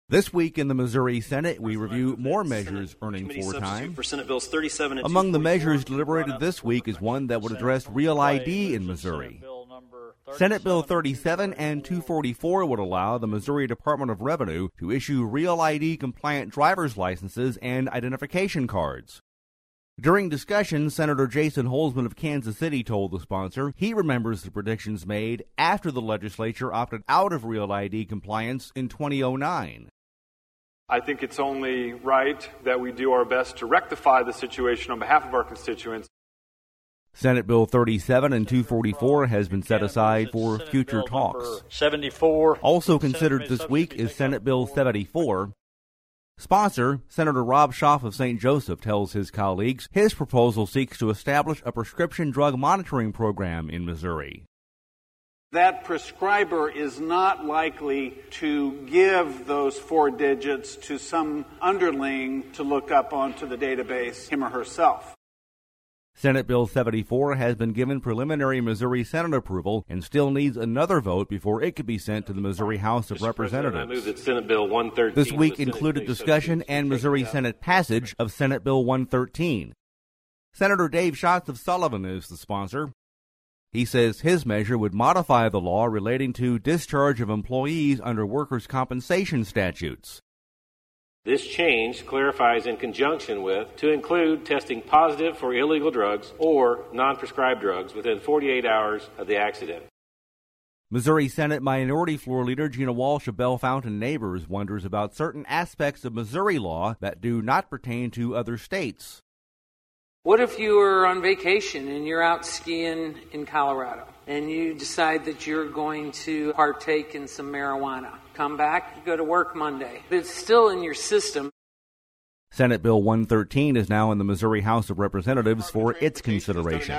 This week in the Missouri Senate, we review more measures earning floor time. For Senate Bills 37 and Among the measures deliberated this week is one that would address Real ID in Missouri. Senate Bill 37 and 244 would allow the Missouri Department of Revenue to issue Real ID compliant driver's licenses and identification cards. During discussion, Senator Jason Holzman of Kansas City told the sponsor he remembers the predictions made after the legislature opted out of Real ID compliance in 2009. I think it's only right that we do our best to rectify the situation on behalf of our constituents. Senate Bill 37 and 244 has been set aside for future talks. 74. Also considered this week is Senate Bill 74. Sponsor, Senator Rob Schaaf of St. Joseph, tells his colleagues his proposal seeks to establish a prescription drug monitoring program in Missouri. That prescriber is not likely to give those 4 digits to some underling to look up onto the database, him or herself. Senate Bill 74 has been given preliminary Missouri Senate approval and still needs another vote before it could be sent to the Missouri House of Representatives. I move that Senate Bill 113. This week included discussion and Missouri Senate passage of Senate Bill 113. Senator Dave Schatz of Sullivan is the sponsor. He says his measure would modify the law relating to discharge of employees under workers' compensation statutes. This change clarifies in conjunction with to include testing positive for illegal drugs or non-prescribed drugs within 48 hours of the accident. Missouri Senate Minority Floor Leader Gina Walsh of Bellefontaine Neighbors wonders about certain aspects of Missouri law that do not pertain to other states. What if you were on vacation and you're out skiing in Colorado and you decide that you're going to partake in some marijuana? Come back, you go to work Monday. But it's still in your system. Senate Bill 113 is now in the Missouri House of Representatives for its consideration.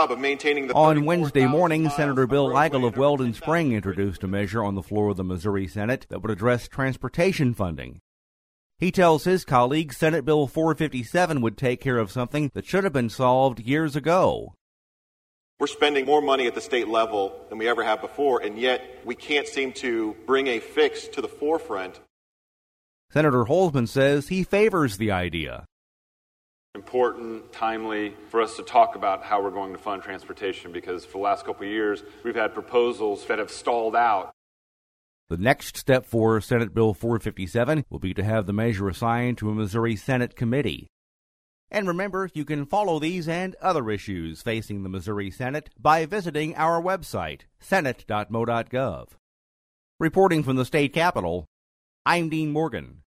On Wednesday morning, Senator Bill Eigel of Weldon Spring introduced a measure on the floor of the Missouri Senate that would address transportation funding. He tells his colleagues Senate Bill 457 would take care of something that should have been solved years ago. We're spending more money at the state level than we ever have before, and yet we can't seem to bring a fix to the forefront. Senator Holzman says he favors the idea. Important, timely for us to talk about how we're going to fund transportation, because for the last couple of years, we've had proposals that have stalled out. The next step for Senate Bill 457 will be to have the measure assigned to a Missouri Senate committee. And remember, you can follow these and other issues facing the Missouri Senate by visiting our website, senate.mo.gov. Reporting from the state capitol, I'm Dean Morgan.